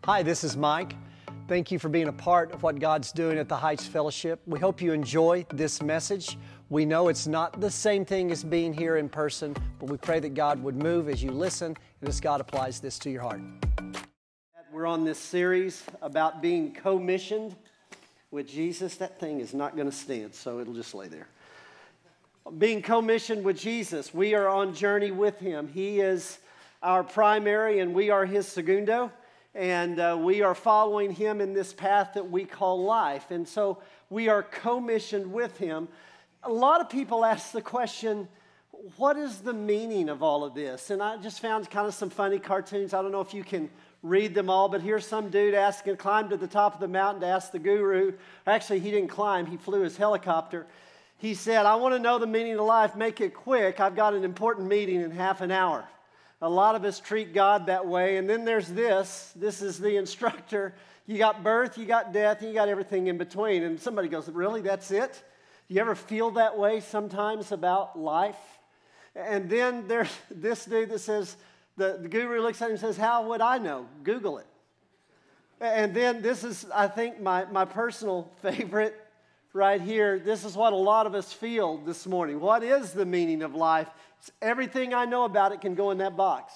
Hi, this is Mike. Thank you for being a part of what God's doing at the Heights Fellowship. We hope you enjoy this message. We know it's not the same thing as being here in person, but we pray that God would move as you listen and as God applies this to your heart. We're on this series about being commissioned with Jesus. That thing is not going to stand, so it'll just lay there. Being commissioned with Jesus. We are on journey with Him. He is our primary and we are His segundo. And we are following Him in this path that we call life. And so we are commissioned with Him. A lot of people ask the question, what is the meaning of all of this? And I just found kind of some funny cartoons. I don't know if you can read them all, but here's some dude climbed to the top of the mountain to ask the guru. Actually, he didn't climb. He flew his helicopter. He said, I want to know the meaning of life. Make it quick. I've got an important meeting in half an hour. A lot of us treat God that way. And then there's this. This is the instructor. You got birth, you got death, and you got everything in between. And somebody goes, really, that's it? Do you ever feel that way sometimes about life? And then there's this dude that says, the guru looks at him and says, how would I know? Google it. And then this is, I think, my personal favorite right here. This is what a lot of us feel this morning. What is the meaning of life? Everything I know about it can go in that box.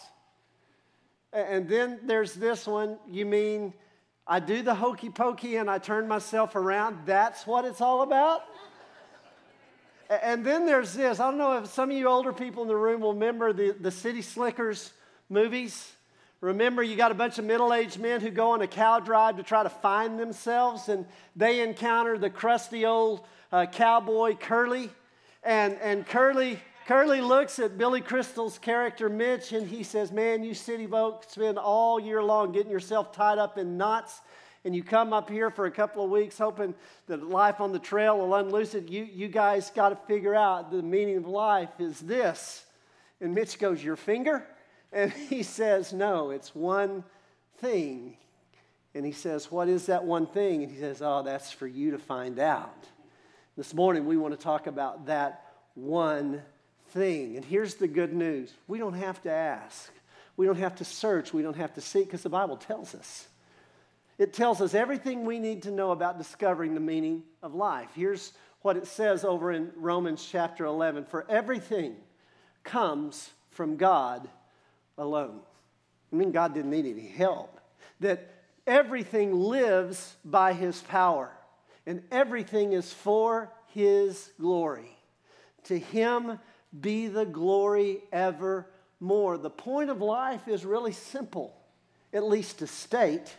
And then there's this one. You mean I do the hokey pokey and I turn myself around? That's what it's all about? And then there's this. I don't know if some of you older people in the room will remember the City Slickers movies. Remember, you got a bunch of middle-aged men who go on a cow drive to try to find themselves, and they encounter the crusty old cowboy Curly. And Curly looks at Billy Crystal's character, Mitch, and he says, man, you city folk spend all year long getting yourself tied up in knots, and you come up here for a couple of weeks hoping that life on the trail will unloose it. You guys got to figure out the meaning of life is this. And Mitch goes, your finger? And he says, no, it's one thing. And he says, what is that one thing? And he says, oh, that's for you to find out. This morning we want to talk about that one thing. And here's the good news. We don't have to ask. We don't have to search. We don't have to seek because the Bible tells us. It tells us everything we need to know about discovering the meaning of life. Here's what it says over in Romans chapter 11. For everything comes from God alone. I mean, God didn't need any help. That everything lives by His power. And everything is for His glory. To Him be the glory evermore. The point of life is really simple, at least to state.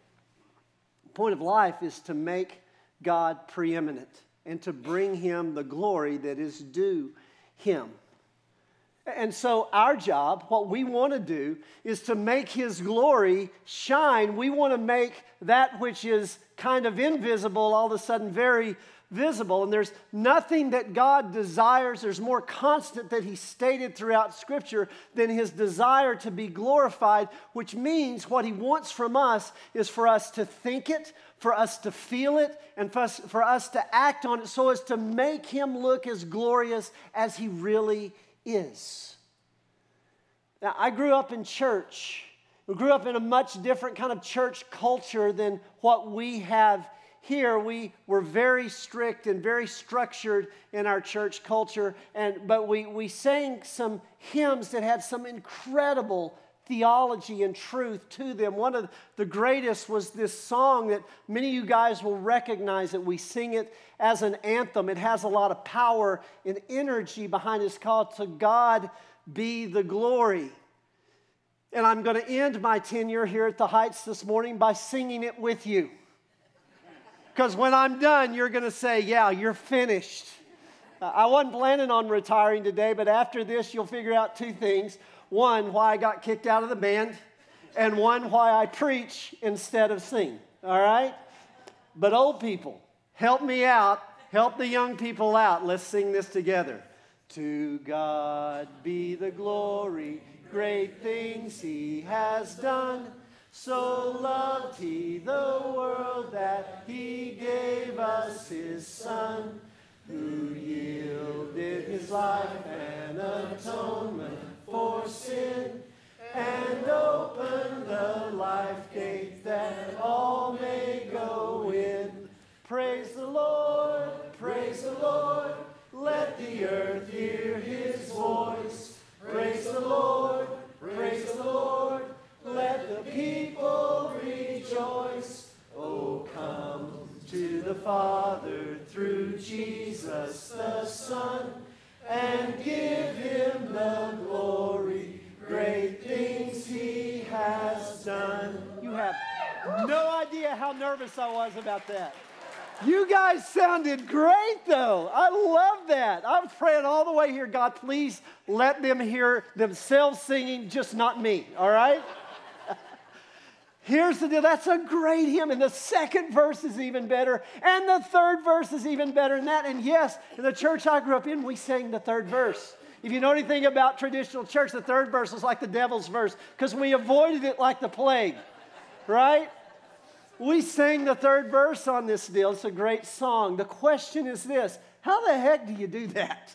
The point of life is to make God preeminent and to bring Him the glory that is due Him. And so our job, what we want to do, is to make His glory shine. We want to make that which is kind of invisible all of a sudden very visible. And there's nothing that God desires, there's more constant that He stated throughout Scripture than His desire to be glorified, which means what He wants from us is for us to think it, for us to feel it, and for us to act on it so as to make Him look as glorious as He really is. Now, I grew up in church. We grew up in a much different kind of church culture than what we have here. We were very strict and very structured in our church culture, but we sang some hymns that had some incredible theology and truth to them. One of the greatest was this song that many of you guys will recognize that we sing it as an anthem. It has a lot of power and energy behind it. It's called To God Be the Glory. And I'm going to end my tenure here at the Heights this morning by singing it with you. Because when I'm done, you're going to say, yeah, you're finished. I wasn't planning on retiring today, but after this, you'll figure out two things. One, why I got kicked out of the band, and one, why I preach instead of sing, all right? But old people, help me out, help the young people out. Let's sing this together. To God be the glory, great things He has done. So loved He the world that He gave us His Son, who yielded His life an atonement for sin, and open the life gate that all may go in. Praise the Lord, praise the Lord. Let the earth hear his voice. Praise the Lord, praise the Lord. Let the people rejoice. Oh, come to the Father through Jesus the Son, and give him the glory. Great things he has done. You have no idea how nervous I was about that. You guys sounded great, though. I love that. I was praying all the way here, God, please let them hear themselves singing, just not me, all right? Here's the deal. That's a great hymn. And the second verse is even better. And the third verse is even better than that. And yes, in the church I grew up in, we sang the third verse. If you know anything about traditional church, the third verse is like the devil's verse because we avoided it like the plague, right? We sang the third verse on this deal. It's a great song. The question is this: how the heck do you do that?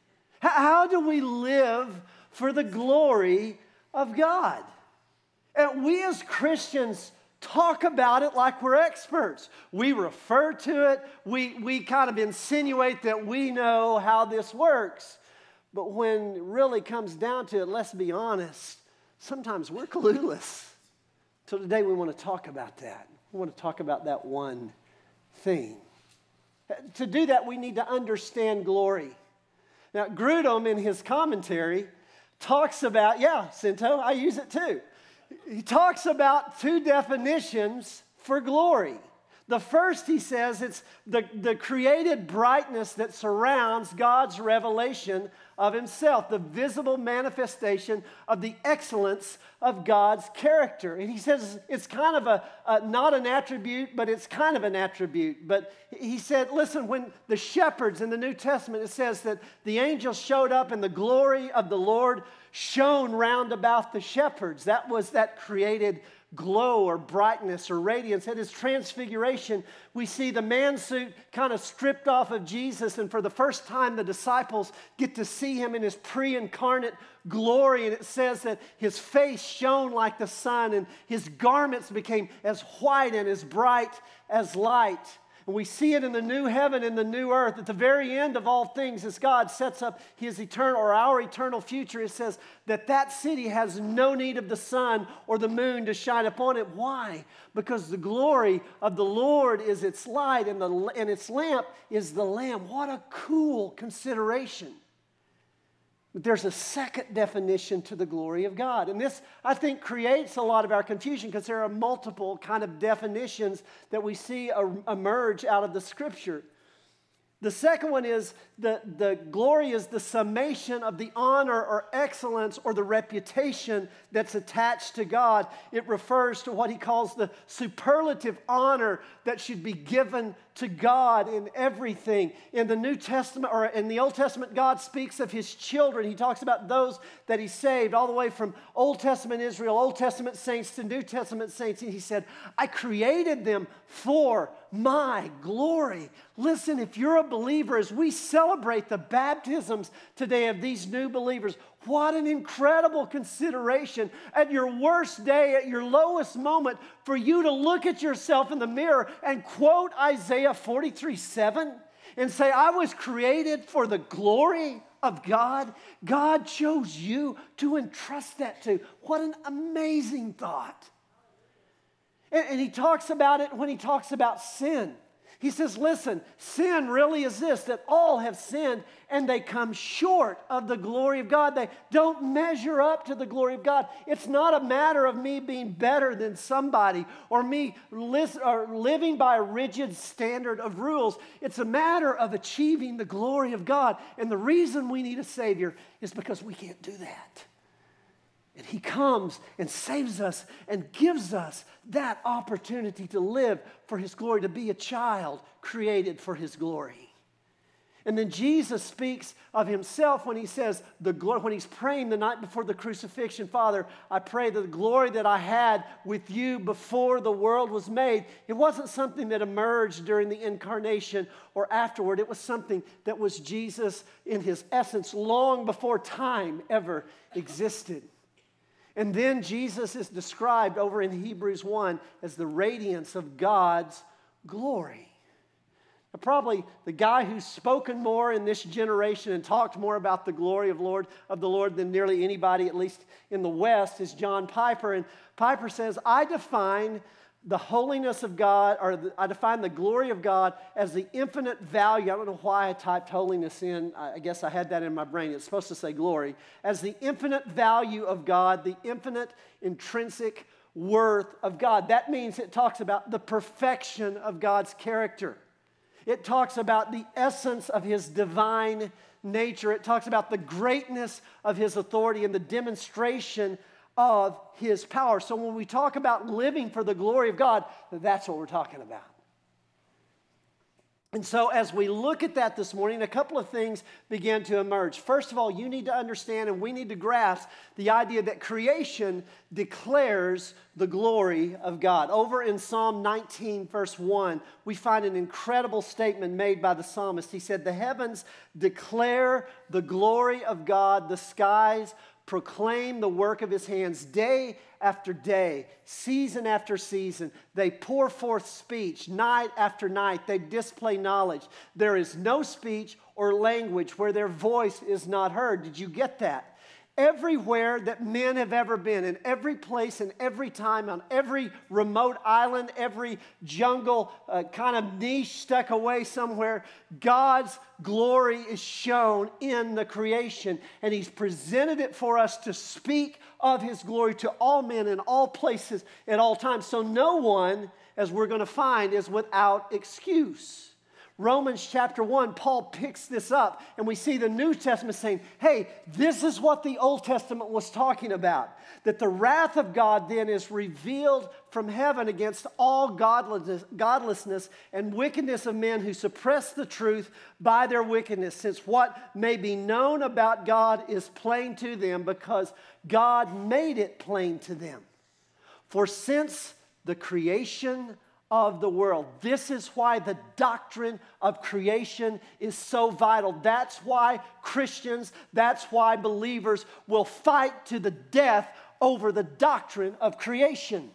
How do we live for the glory of God? And we as Christians talk about it like we're experts. We refer to it. We kind of insinuate that we know how this works. But when it really comes down to it, let's be honest, sometimes we're clueless. So today we want to talk about that. We want to talk about that one thing. To do that, we need to understand glory. Now, Grudem in his commentary talks about, Cinto, I use it too. He talks about two definitions for glory. The first, he says, it's the created brightness that surrounds God's revelation of himself, the visible manifestation of the excellence of God's character. And he says it's kind of not an attribute, but it's kind of an attribute. But he said, listen, when the shepherds in the New Testament, it says that the angels showed up and the glory of the Lord shone round about the shepherds. That was that created glow or brightness or radiance. At his transfiguration, we see the man suit kind of stripped off of Jesus, and for the first time the disciples get to see him in his pre-incarnate glory, and it says that his face shone like the sun and his garments became as white and as bright as light. And we see it in the new heaven and the new earth. At the very end of all things, as God sets up his eternal or our eternal future, it says that that city has no need of the sun or the moon to shine upon it. Why? Because the glory of the Lord is its light and its lamp is the Lamb. What a cool consideration. But there's a second definition to the glory of God. And this, I think, creates a lot of our confusion because there are multiple kind of definitions that we see emerge out of the Scripture. The second one is the glory is the summation of the honor or excellence or the reputation that's attached to God. It refers to what he calls the superlative honor that should be given to God in everything. In the New Testament or in the Old Testament, God speaks of his children. He talks about those that he saved all the way from Old Testament Israel, Old Testament saints to New Testament saints. And he said, I created them for my glory. Listen, if you're a believer, as we celebrate the baptisms today of these new believers, what an incredible consideration at your worst day, at your lowest moment, for you to look at yourself in the mirror and quote Isaiah 43:7 and say, I was created for the glory of God. God chose you to entrust that to. What an amazing thought. And he talks about it when he talks about sin. He says, listen, sin really is this, that all have sinned and they come short of the glory of God. They don't measure up to the glory of God. It's not a matter of me being better than somebody or me living by a rigid standard of rules. It's a matter of achieving the glory of God. And the reason we need a Savior is because we can't do that. And he comes and saves us and gives us that opportunity to live for his glory, to be a child created for his glory. And then Jesus speaks of himself when he says, when he's praying the night before the crucifixion, Father, I pray that the glory that I had with you before the world was made. It wasn't something that emerged during the incarnation or afterward. It was something that was Jesus in his essence long before time ever existed. And then Jesus is described over in Hebrews 1 as the radiance of God's glory. Now, probably the guy who's spoken more in this generation and talked more about the glory of the Lord than nearly anybody, at least in the West, is John Piper. And Piper says, I define the holiness of God, I define the glory of God as the infinite value. I don't know why I typed holiness in. I guess I had that in my brain. It's supposed to say glory. As the infinite value of God, the infinite intrinsic worth of God. That means it talks about the perfection of God's character. It talks about the essence of His divine nature. It talks about the greatness of His authority and the demonstration of His power. So when we talk about living for the glory of God, that's what we're talking about. And so as we look at that this morning, a couple of things began to emerge. First of all, you need to understand and we need to grasp the idea that creation declares the glory of God. Over in Psalm 19, verse 1, we find an incredible statement made by the psalmist. He said, "The heavens declare the glory of God, the skies proclaim the work of His hands. Day after day, season after season, they pour forth speech. Night after night, they display knowledge. There is no speech or language where their voice is not heard." Did you get that? Everywhere that men have ever been, in every place, in every time, on every remote island, every jungle, kind of niche stuck away somewhere, God's glory is shown in the creation. And He's presented it for us to speak of His glory to all men in all places at all times. So no one, as we're going to find, is without excuse. Romans chapter 1, Paul picks this up, and we see the New Testament saying, hey, this is what the Old Testament was talking about. That the wrath of God then is revealed from heaven against all godlessness and wickedness of men who suppress the truth by their wickedness, since what may be known about God is plain to them because God made it plain to them. For since the creation of the world. This is why the doctrine of creation is so vital. That's why Christians, that's why believers will fight to the death over the doctrine of creation.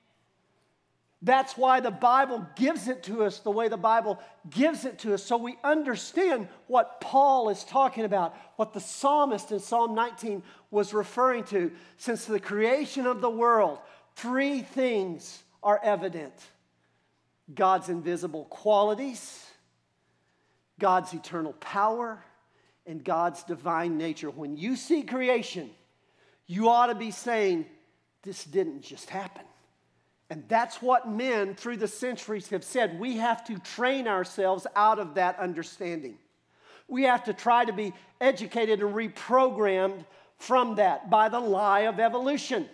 That's why the Bible gives it to us the way the Bible gives it to us, so we understand what Paul is talking about, what the psalmist in Psalm 19 was referring to. Since the creation of the world, three things are evident: God's invisible qualities, God's eternal power, and God's divine nature. When you see creation, you ought to be saying, this didn't just happen. And that's what men through the centuries have said. We have to train ourselves out of that understanding. We have to try to be educated and reprogrammed from that by the lie of evolution.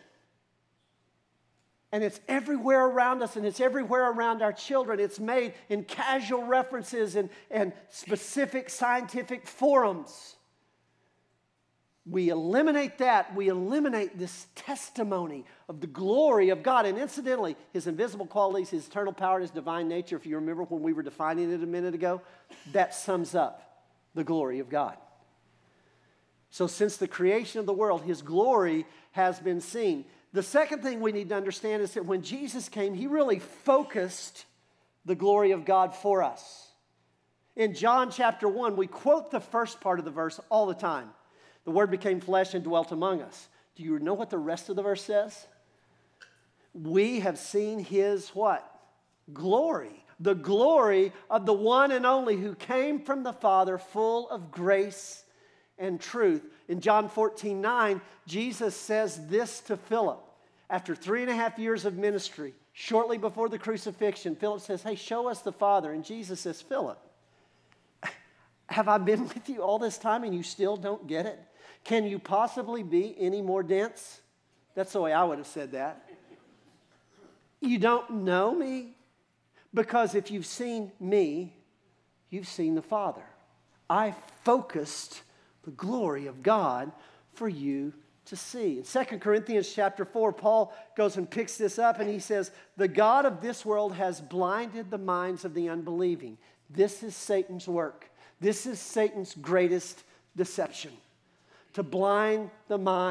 And it's everywhere around us, and it's everywhere around our children. It's made in casual references and specific scientific forums. We eliminate that. We eliminate this testimony of the glory of God. And incidentally, His invisible qualities, His eternal power, His divine nature, if you remember when we were defining it a minute ago, that sums up the glory of God. So since the creation of the world, His glory has been seen. The second thing we need to understand is that when Jesus came, He really focused the glory of God for us. In John chapter 1, we quote the first part of the verse all the time. The Word became flesh and dwelt among us. Do you know what the rest of the verse says? We have seen His what? Glory. The glory of the one and only who came from the Father, full of grace and truth. In John 14:9, Jesus says this to Philip. After 3.5 years of ministry, shortly before the crucifixion, Philip says, hey, show us the Father. And Jesus says, Philip, have I been with you all this time and you still don't get it? Can you possibly be any more dense? That's the way I would have said that. You don't know me? Because if you've seen me, you've seen the Father. I focused the glory of God for you to see. In 2 Corinthians chapter 4, Paul goes and picks this up and he says, the God of this world has blinded the minds of the unbelieving. This is Satan's work. This is Satan's greatest deception. To blind the mind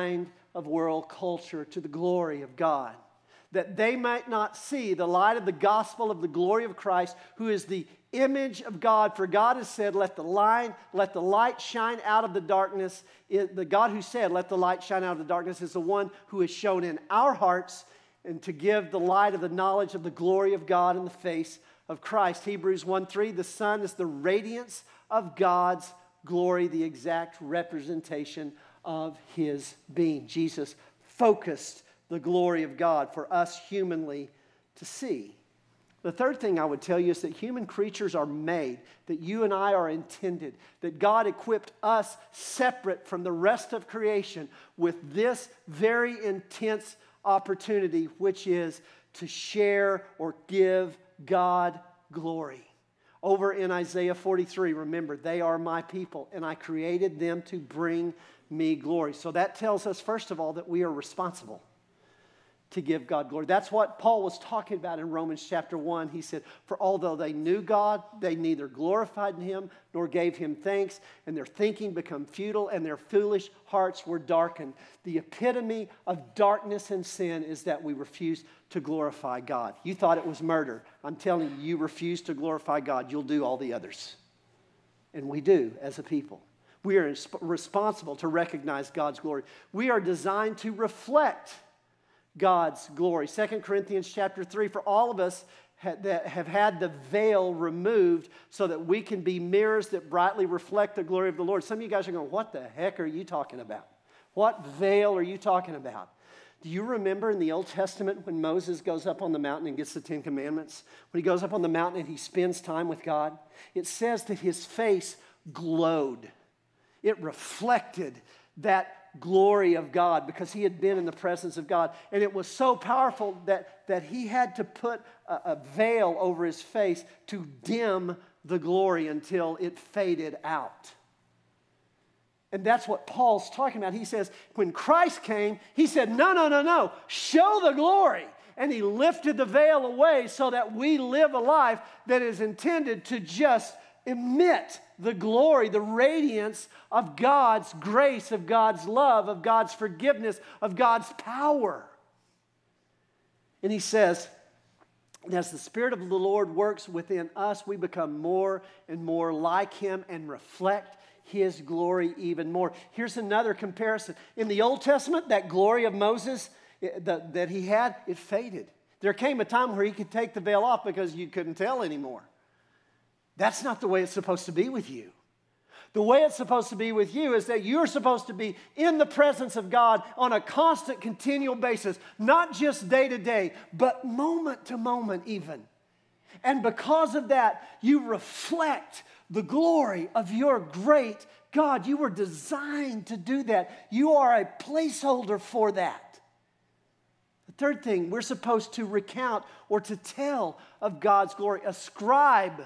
of world culture to the glory of God, that they might not see the light of the gospel of the glory of Christ, who is the image of God. For God has said, let the light shine out of the darkness. The God who said, let the light shine out of the darkness, is the one who is shown in our hearts and to give the light of the knowledge of the glory of God in the face of Christ. Hebrews 1:3, the Son is the radiance of God's glory, the exact representation of His being. Jesus focused the glory of God for us humanly to see. The third thing I would tell you is that human creatures are made, that you and I are intended, that God equipped us separate from the rest of creation with this very intense opportunity, which is to share or give God glory. Over in Isaiah 43, remember, they are my people, and I created them to bring me glory. So that tells us, first of all, that we are responsible to give God glory. That's what Paul was talking about in Romans chapter 1. He said, for although they knew God, they neither glorified Him nor gave Him thanks, and their thinking became futile, and their foolish hearts were darkened. The epitome of darkness and sin is that we refuse to glorify God. You thought it was murder. I'm telling you, you refuse to glorify God, you'll do all the others. And we do as a people. We are responsible to recognize God's glory. We are designed to reflect God's glory. 2 Corinthians chapter 3, for all of us that have had the veil removed so that we can be mirrors that brightly reflect the glory of the Lord. Some of you guys are going, what the heck are you talking about? What veil are you talking about? Do you remember in the Old Testament when Moses goes up on the mountain and gets the Ten Commandments? When he goes up on the mountain and he spends time with God, it says that his face glowed. It reflected that glory of God because he had been in the presence of God. And it was so powerful that he had to put a veil over his face to dim the glory until it faded out. And that's what Paul's talking about. He says, when Christ came, he said, no, show the glory. And he lifted the veil away so that we live a life that is intended to just emit the glory, the radiance of God's grace, of God's love, of God's forgiveness, of God's power. And he says, as the Spirit of the Lord works within us, we become more and more like Him and reflect His glory even more. Here's another comparison. In the Old Testament, that glory of Moses that he had, it faded. There came a time where he could take the veil off because you couldn't tell anymore. That's not the way it's supposed to be with you. The way it's supposed to be with you is that you're supposed to be in the presence of God on a constant, continual basis, not just day to day, but moment to moment even. And because of that, you reflect the glory of your great God. You were designed to do that. You are a placeholder for that. The third thing, we're supposed to recount or to tell of God's glory. Ascribe.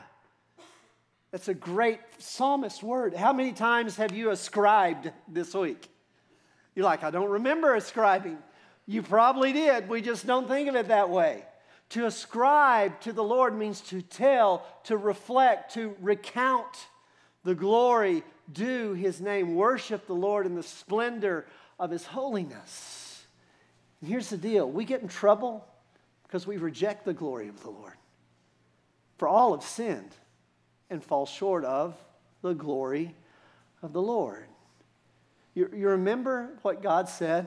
That's a great psalmist word. How many times have you ascribed this week? You're like, I don't remember ascribing. You probably did. We just don't think of it that way. To ascribe to the Lord means to tell, to reflect, to recount the glory due His name. Worship the Lord in the splendor of His holiness. And here's the deal. We get in trouble because we reject the glory of the Lord. For all have sinned and fall short of the glory of the Lord. You remember what God said?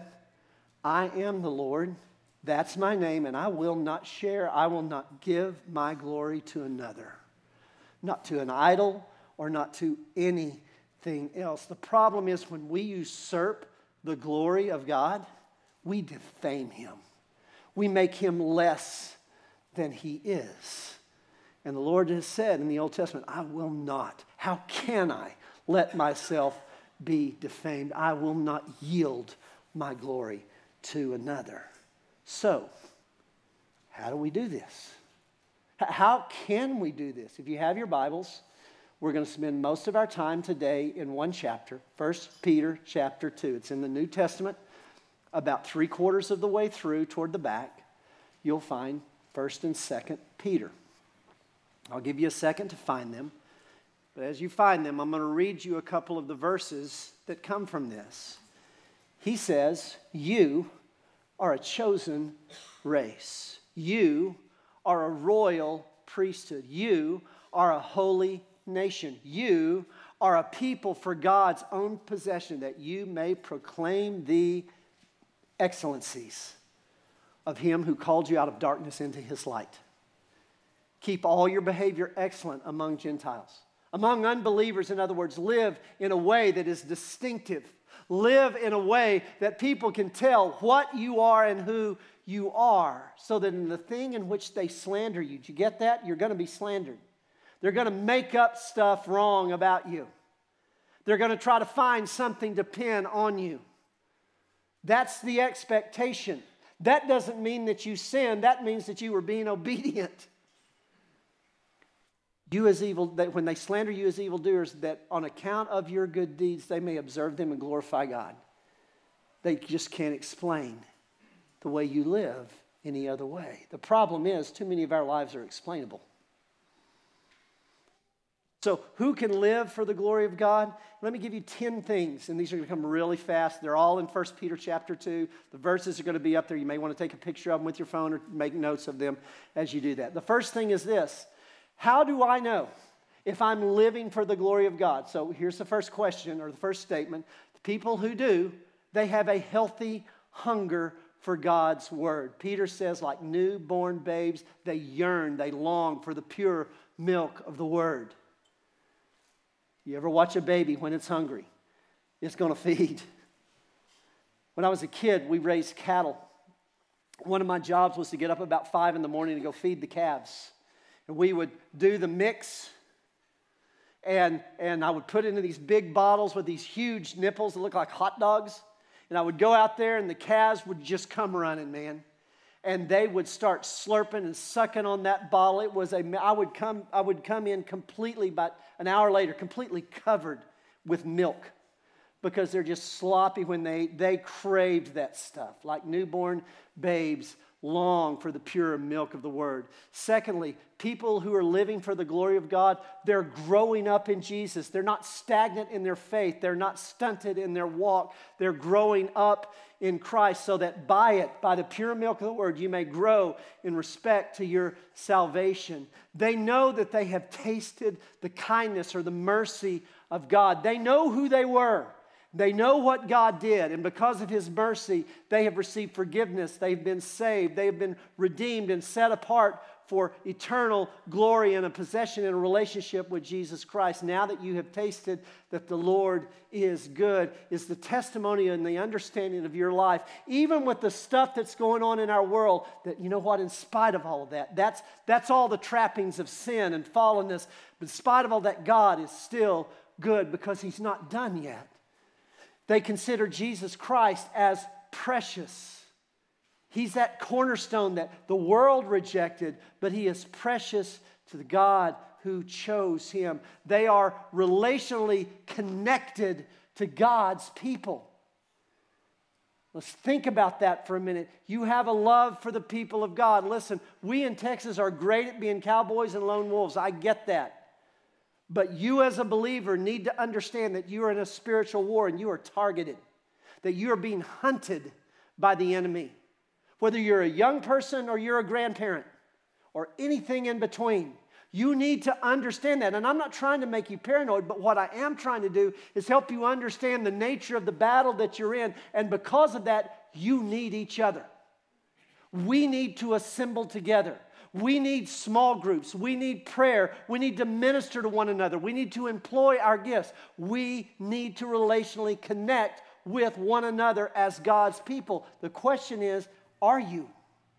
I am the Lord, that's my name, and I will not share, I will not give my glory to another. Not to an idol or not to anything else. The problem is when we usurp the glory of God, we defame Him. We make Him less than He is. And the Lord has said in the Old Testament, I will not. How can I let myself be defamed? I will not yield my glory to another. So, how do we do this? How can we do this? If you have your Bibles, we're going to spend most of our time today in one chapter, 1 Peter chapter 2. It's in the New Testament. About 3/4 of the way through, toward the back, you'll find 1st and 2nd Peter. I'll give you a second to find them. But as you find them, I'm going to read you a couple of the verses that come from this. He says, you are a chosen race. You are a royal priesthood. You are a holy nation. You are a people for God's own possession, that you may proclaim the excellencies of Him who called you out of darkness into His light. Keep all your behavior excellent among Gentiles. Among unbelievers, in other words, live in a way that is distinctive. Live in a way that people can tell what you are and who you are, so that in the thing in which they slander you, do you get that? You're going to be slandered. They're going to make up stuff wrong about you. They're going to try to find something to pin on you. That's the expectation. That doesn't mean that you sinned. That means that you were being obedient. You as evil, that when they slander you as evildoers, that on account of your good deeds, they may observe them and glorify God. They just can't explain the way you live any other way. The problem is, too many of our lives are explainable. So who can live for the glory of God? Let me give you 10 things, and these are going to come really fast. They're all in 1 Peter chapter 2. The verses are going to be up there. You may want to take a picture of them with your phone or make notes of them as you do that. The first thing is this. How do I know if I'm living for the glory of God? So here's the first question or the first statement. The people who do, they have a healthy hunger for God's word. Peter says, like newborn babes, they yearn, they long for the pure milk of the word. You ever watch a baby when it's hungry? It's going to feed. When I was a kid, we raised cattle. One of my jobs was to get up about 5 in the morning to go feed the calves. And we would do the mix, and I would put it into these big bottles with these huge nipples that look like hot dogs. And I would go out there, and the calves would just come running, man. And they would start slurping and sucking on that bottle. It was I would come in completely, about an hour later, completely covered with milk, because they're just sloppy when they craved that stuff. Like newborn babes long for the pure milk of the word. Secondly, people who are living for the glory of God, they're growing up in Jesus. They're not stagnant in their faith. They're not stunted in their walk. They're growing up in Christ, so that by the pure milk of the word, you may grow in respect to your salvation. They know that they have tasted the kindness or the mercy of God. They know who they were. They know what God did, and because of His mercy, they have received forgiveness. They've been saved. They have been redeemed and set apart for eternal glory and a possession and a relationship with Jesus Christ. Now that you have tasted that the Lord is good, is the testimony and the understanding of your life, even with the stuff that's going on in our world, that you know what, in spite of all of that, that's all the trappings of sin and fallenness, but in spite of all that, God is still good because He's not done yet. They consider Jesus Christ as precious. He's that cornerstone that the world rejected, but He is precious to the God who chose Him. They are relationally connected to God's people. Let's think about that for a minute. You have a love for the people of God. Listen, we in Texas are great at being cowboys and lone wolves. I get that. But you as a believer need to understand that you are in a spiritual war and you are targeted, that you are being hunted by the enemy. Whether you're a young person or you're a grandparent or anything in between, you need to understand that. And I'm not trying to make you paranoid, but what I am trying to do is help you understand the nature of the battle that you're in. And because of that, you need each other. We need to assemble together. We need small groups. We need prayer. We need to minister to one another. We need to employ our gifts. We need to relationally connect with one another as God's people. The question is, are you?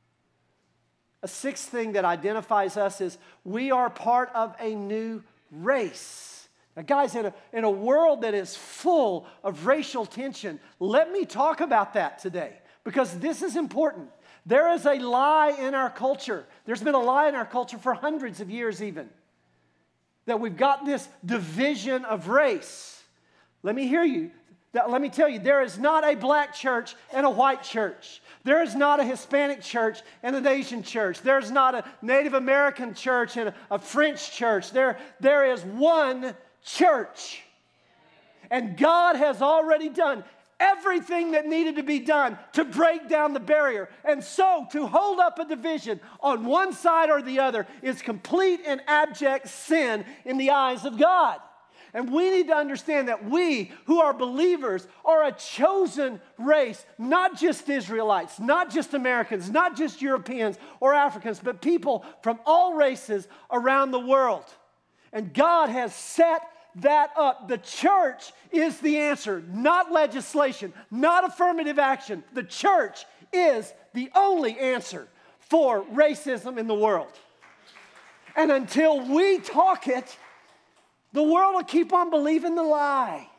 A sixth thing that identifies us is we are part of a new race. Now, guys, in a world that is full of racial tension, let me talk about that today, because this is important. There is a lie in our culture. There's been a lie in our culture for hundreds of years even, that we've got this division of race. Let me tell you, there is not a black church and a white church. There is not a Hispanic church and an Asian church. There's not a Native American church and a French church. There is one church. And God has already done everything that needed to be done to break down the barrier. And so to hold up a division on one side or the other is complete and abject sin in the eyes of God. And we need to understand that we who are believers are a chosen race, not just Israelites, not just Americans, not just Europeans or Africans, but people from all races around the world. And God has set that up. The church is the answer, not legislation, not affirmative action. The church is the only answer for racism in the world. And until we talk it, the world will keep on believing the lie.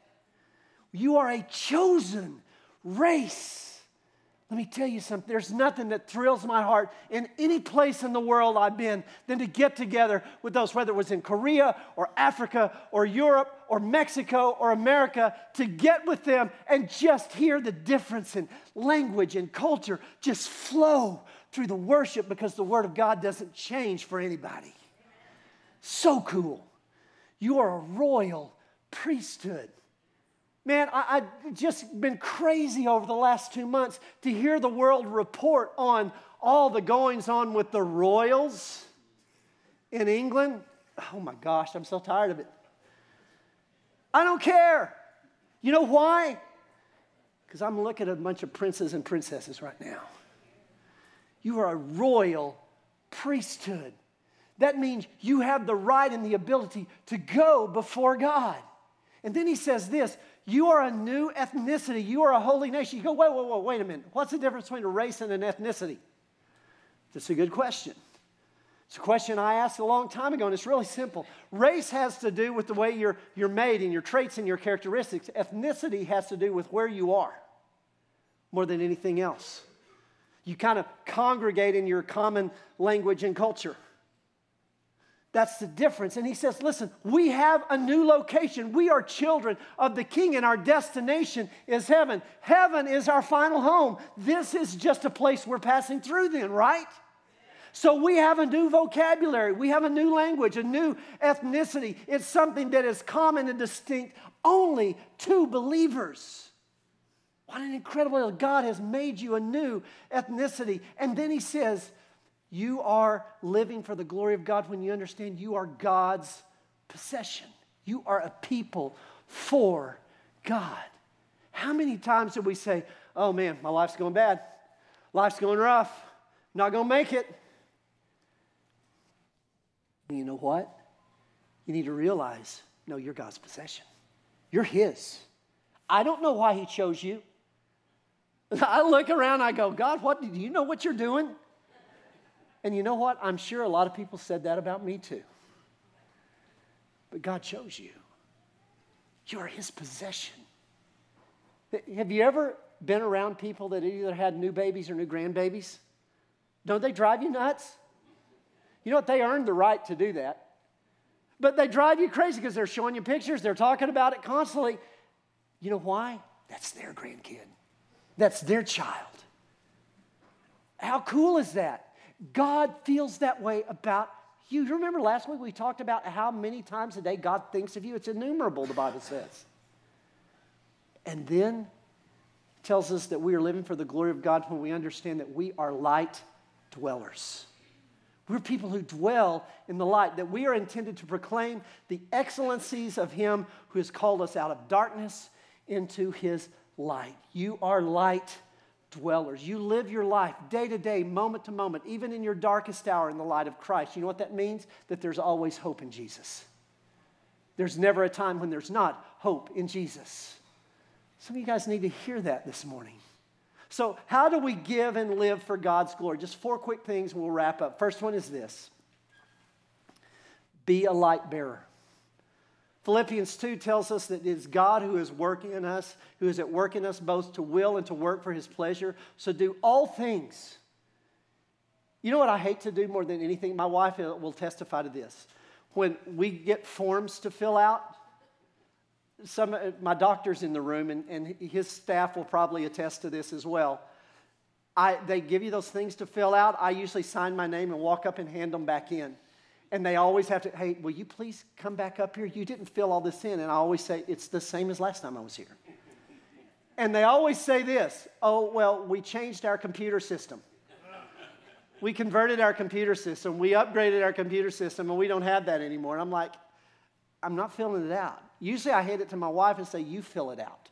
You are a chosen race. Let me tell you something. There's nothing that thrills my heart in any place in the world I've been than to get together with those, whether it was in Korea or Africa or Europe or Mexico or America, to get with them and just hear the difference in language and culture just flow through the worship, because the Word of God doesn't change for anybody. So cool. You are a royal priesthood. Man, I've just been crazy over the last 2 months to hear the world report on all the goings on with the royals in England. Oh my gosh, I'm so tired of it. I don't care. You know why? Because I'm looking at a bunch of princes and princesses right now. You are a royal priesthood. That means you have the right and the ability to go before God. And then he says this, you are a new ethnicity. You are a holy nation. You go, wait a minute. What's the difference between a race and an ethnicity? That's a good question. It's a question I asked a long time ago, and it's really simple. Race has to do with the way you're made and your traits and your characteristics. Ethnicity has to do with where you are more than anything else. You kind of congregate in your common language and culture. That's the difference. And he says, listen, we have a new location. We are children of the King, and our destination is heaven. Heaven is our final home. This is just a place we're passing through then, right? So we have a new vocabulary. We have a new language, a new ethnicity. It's something that is common and distinct only to believers. What an incredible, God has made you a new ethnicity. And then he says, you are living for the glory of God when you understand you are God's possession. You are a people for God. How many times do we say, oh man, my life's going bad. Life's going rough. Not going to make it. And you know what? You need to realize, no, you're God's possession. You're His. I don't know why He chose you. I look around, I go, God, do you know what you're doing? And you know what? I'm sure a lot of people said that about me too. But God chose you. You are His possession. Have you ever been around people that either had new babies or new grandbabies? Don't they drive you nuts? You know what? They earned the right to do that. But they drive you crazy because they're showing you pictures. They're talking about it constantly. You know why? That's their grandkid. That's their child. How cool is that? God feels that way about you. You remember last week we talked about how many times a day God thinks of you? It's innumerable, the Bible says. And then it tells us that we are living for the glory of God when we understand that we are light dwellers. We're people who dwell in the light, that we are intended to proclaim the excellencies of Him who has called us out of darkness into His light. You are light dwellers. You live your life day to day, moment to moment, even in your darkest hour in the light of Christ. You know what that means? That there's always hope in Jesus. There's never a time when there's not hope in Jesus. Some of you guys need to hear that this morning. So how do we give and live for God's glory? Just 4 quick things and we'll wrap up. First one is this. Be a light bearer. Philippians 2 tells us that it is God who is working in us, who is at work in us both to will and to work for His pleasure. So do all things. You know what I hate to do more than anything? My wife will testify to this. When we get forms to fill out, my doctor's in the room, and his staff will probably attest to this as well. They give you those things to fill out. I usually sign my name and walk up and hand them back in. And they always have to, hey, will you please come back up here? You didn't fill all this in. And I always say, it's the same as last time I was here. And they always say this, oh, well, we changed our computer system. We converted our computer system. We upgraded our computer system, and we don't have that anymore. And I'm like, I'm not filling it out. Usually I hand it to my wife and say, you fill it out.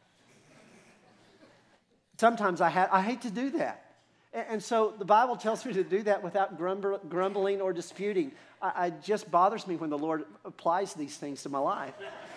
Sometimes I hate to do that. And so the Bible tells me to do that without grumbling or disputing. It just bothers me when the Lord applies these things to my life.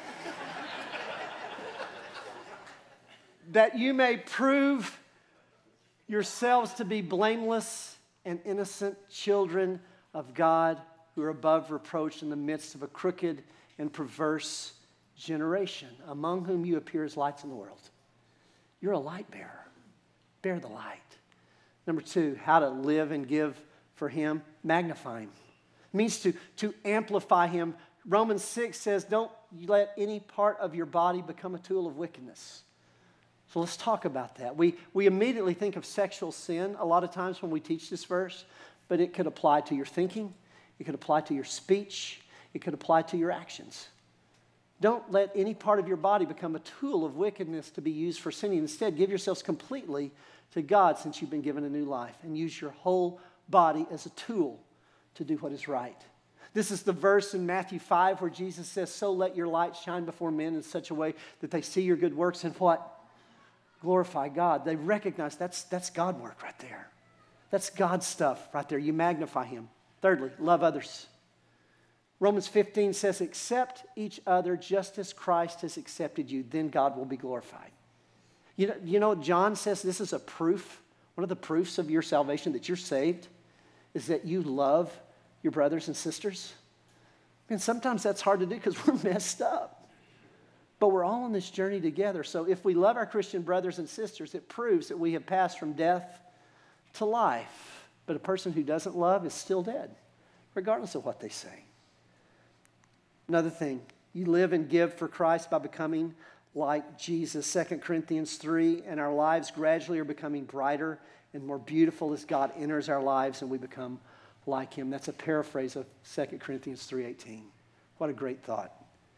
That you may prove yourselves to be blameless and innocent children of God who are above reproach in the midst of a crooked and perverse generation, among whom you appear as lights in the world. You're a light bearer. Bear the light. Number 2, how to live and give for Him. Magnify Him. It means to amplify Him. Romans 6 says, don't let any part of your body become a tool of wickedness. So let's talk about that. We immediately think of sexual sin a lot of times when we teach this verse, but it could apply to your thinking. It could apply to your speech. It could apply to your actions. Don't let any part of your body become a tool of wickedness to be used for sinning. Instead, give yourselves completely to God since you've been given a new life, and use your whole body as a tool to do what is right. This is the verse in Matthew 5 where Jesus says, so let your light shine before men in such a way that they see your good works and what? Glorify God. They recognize that's God work right there. That's God's stuff right there. You magnify Him. Thirdly, love others. Romans 15 says, accept each other just as Christ has accepted you. Then God will be glorified. You know, John says this is a proof. One of the proofs of your salvation, that you're saved, is that you love your brothers and sisters. And sometimes that's hard to do because we're messed up. But we're all on this journey together. So if we love our Christian brothers and sisters, it proves that we have passed from death to life. But a person who doesn't love is still dead, regardless of what they say. Another thing, you live and give for Christ by becoming like Jesus. 2 Corinthians 3, and our lives gradually are becoming brighter and more beautiful as God enters our lives and we become like Him. That's a paraphrase of 2 Corinthians 3:18. What a great thought.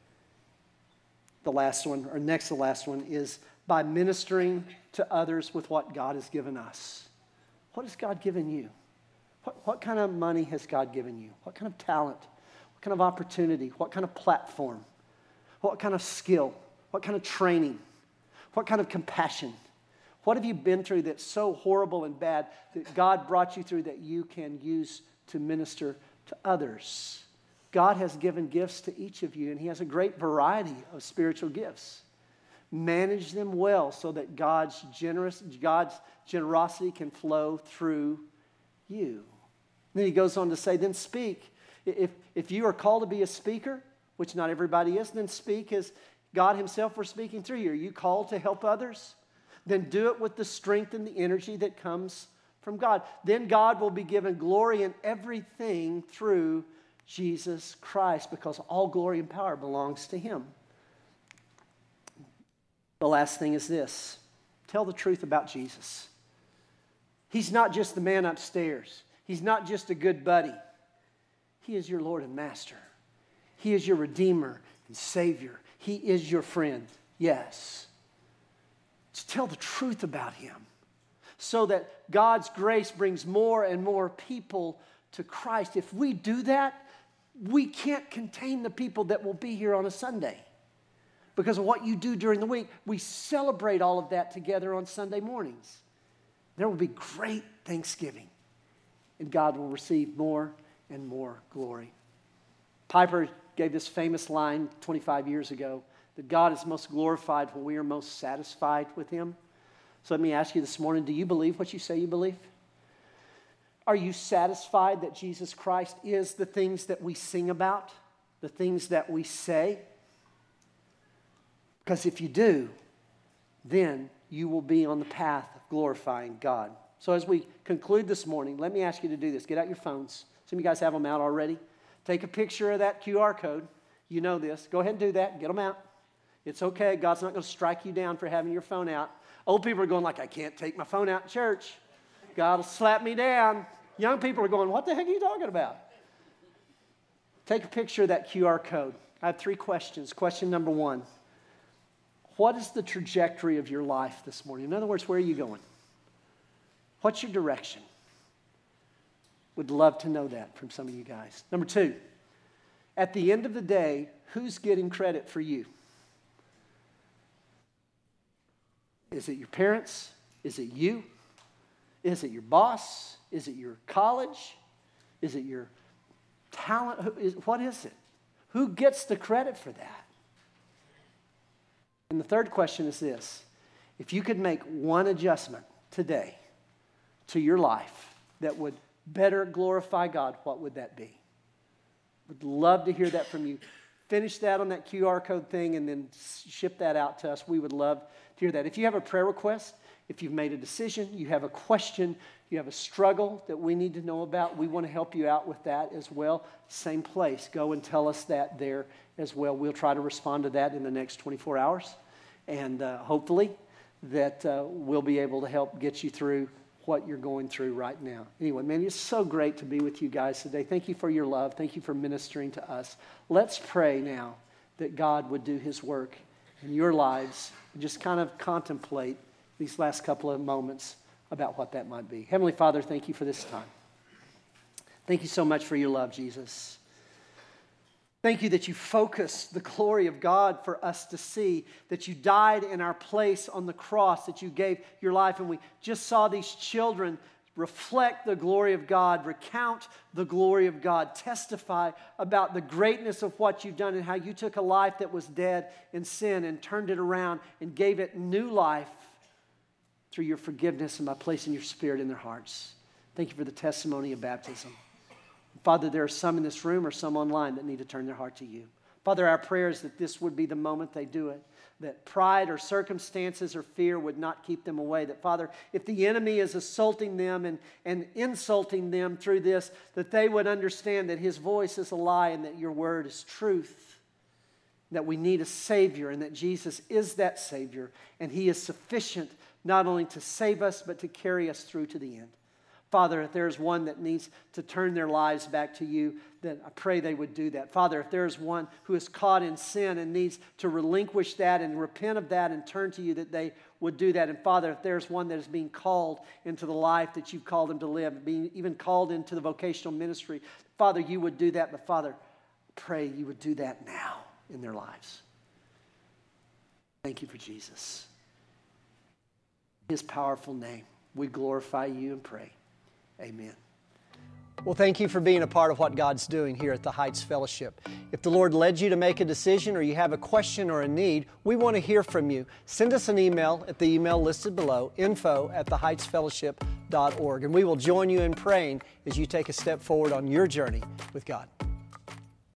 The last one, or next to the last one, is by ministering to others with what God has given us. What has God given you? What kind of money has God given you? What kind of talent? What kind of opportunity? What kind of platform? What kind of skill? What kind of training? What kind of compassion? What have you been through that's so horrible and bad that God brought you through that you can use to minister to others? God has given gifts to each of you, and He has a great variety of spiritual gifts. Manage them well so that God's generosity can flow through you. Then He goes on to say, then speak. If you are called to be a speaker, which not everybody is, then speak as God Himself were speaking through you. Are you called to help others? Then do it with the strength and the energy that comes from God. Then God will be given glory in everything through Jesus Christ, because all glory and power belongs to Him. The last thing is this. Tell the truth about Jesus. He's not just the man upstairs. He's not just a good buddy. He is your Lord and Master. He is your Redeemer and Savior. He is your friend. Yes. Just tell the truth about Him so that God's grace brings more and more people to Christ. If we do that, we can't contain the people that will be here on a Sunday because of what you do during the week. We celebrate all of that together on Sunday mornings. There will be great Thanksgiving, and God will receive more and more glory. Piper gave this famous line 25 years ago that God is most glorified when we are most satisfied with Him. So let me ask you this morning, do you believe what you say you believe? Are you satisfied that Jesus Christ is the things that we sing about, the things that we say? Because if you do, then you will be on the path of glorifying God. So as we conclude this morning, let me ask you to do this. Get out your phones. Some of you guys have them out already. Take a picture of that QR code. You know this. Go ahead and do that. Get them out. It's okay. God's not going to strike you down for having your phone out. Old people are going like, I can't take my phone out in church. God will slap me down. Young people are going, what the heck are you talking about? Take a picture of that QR code. I have 3 questions. Question number 1, What is the trajectory of your life this morning? In other words, where are you going? What's your direction? Would love to know that from some of you guys. Number 2, at the end of the day, who's getting credit for you? Is it your parents? Is it you? Is it your boss? Is it your college? Is it your talent? What is it? Who gets the credit for that? And the third question is this. If you could make one adjustment today to your life that would better glorify God, what would that be? Would love to hear that from you. Finish that on that QR code thing and then ship that out to us. We would love to hear that. If you have a prayer request, if you've made a decision, you have a question, you have a struggle that we need to know about, we want to help you out with that as well. Same place. Go and tell us that there as well. We'll try to respond to that in the next 24 hours. And hopefully that we'll be able to help get you through what you're going through right now. Anyway, man, it's so great to be with you guys today. Thank you for your love. Thank you for ministering to us. Let's pray now that God would do his work in your lives and just kind of contemplate these last couple of moments about what that might be. Heavenly Father, thank you for this time. Thank you so much for your love, Jesus. Thank you that you focused the glory of God for us to see, that you died in our place on the cross, that you gave your life. And we just saw these children reflect the glory of God, recount the glory of God, testify about the greatness of what you've done and how you took a life that was dead in sin and turned it around and gave it new life through your forgiveness and by placing your Spirit in their hearts. Thank you for the testimony of baptism. Father, there are some in this room or some online that need to turn their heart to you. Father, our prayer is that this would be the moment they do it, that pride or circumstances or fear would not keep them away. That, Father, if the enemy is assaulting them and insulting them through this, that they would understand that his voice is a lie and that your word is truth, that we need a Savior and that Jesus is that Savior and he is sufficient not only to save us but to carry us through to the end. Father, if there's one that needs to turn their lives back to you, then I pray they would do that. Father, if there's one who is caught in sin and needs to relinquish that and repent of that and turn to you, that they would do that. And Father, if there's one that is being called into the life that you've called them to live, being even called into the vocational ministry, Father, you would do that. But Father, I pray you would do that now in their lives. Thank you for Jesus. In his powerful name, we glorify you and pray. Amen. Well, thank you for being a part of what God's doing here at the Heights Fellowship. If the Lord led you to make a decision or you have a question or a need, we want to hear from you. Send us an email at the email listed below, info@theheightsfellowship.org, and we will join you in praying as you take a step forward on your journey with God.